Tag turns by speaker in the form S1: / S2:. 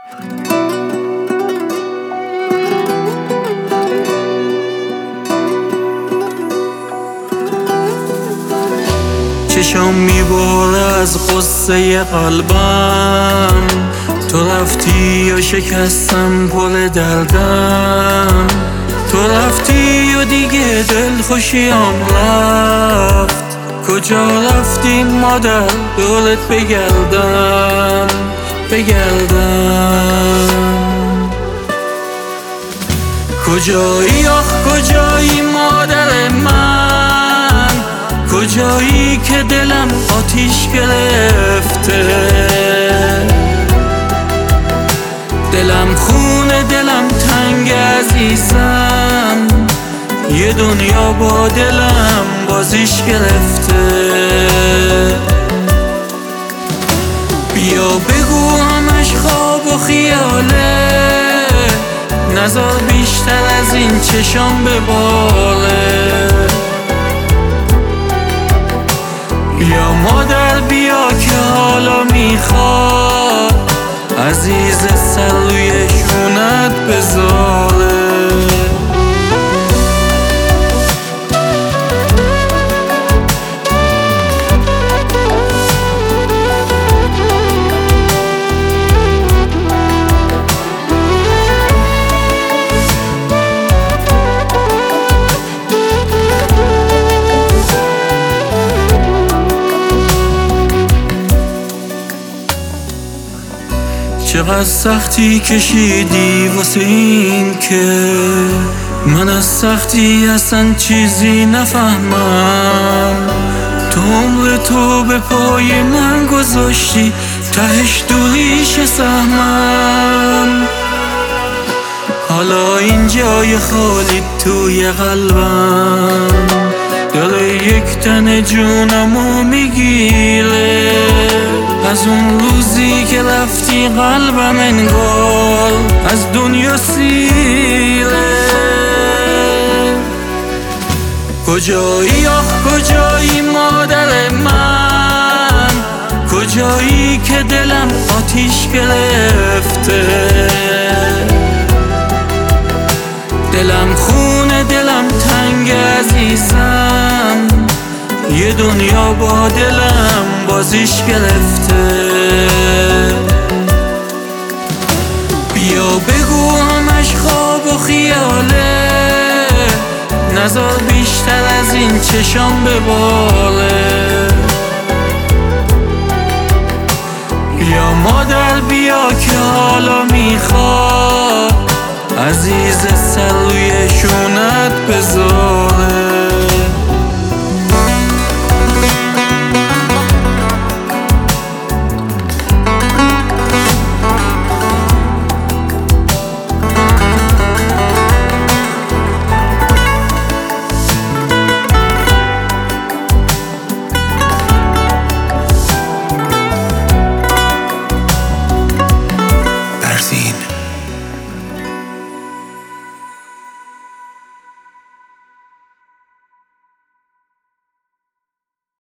S1: چشام میباره از قصه قلبم، تو رفتی و شکستم پل دردم، تو رفتی و دیگه دل خوشیام رفت. کجا رفتی مادر دورت بگردم کجایی آخ کجایی مادر من، کجایی که دلم آتیش گرفته، دلم خونه دلم تنگ عزیزم، یه دنیا با دلم بازیش گرفته. بیا بگو همش خواب و خیاله، نذار بیشتر از این چشام بباره. بیا مادر بیا که حالا میخواد عزیز سر روی شونت بذاره. چقدر سختی کشیدی واسه این که من از سختی اصلا چیزی نفهمم. تو عمر تو به پای من گذاشتی، تهش دوریش سهمم. حالا این جای خالی توی قلبم داره یک تن جونمو میگیره. از اون روزی که رفتی قلبم انگار از دنیا سیره. کجایی آخ کجایی مادر من، کجایی که دلم آتیش گرفته، دلم خونه دلم تنگ عزیزم، یه دنیا با دلم بازیش گرفته. بیا بگو همش خواب و خیاله، نذار بیشتر از این چشام بباره. بیا مادر بیا که حالا میخواد عزیز سر روی شونت بذاره.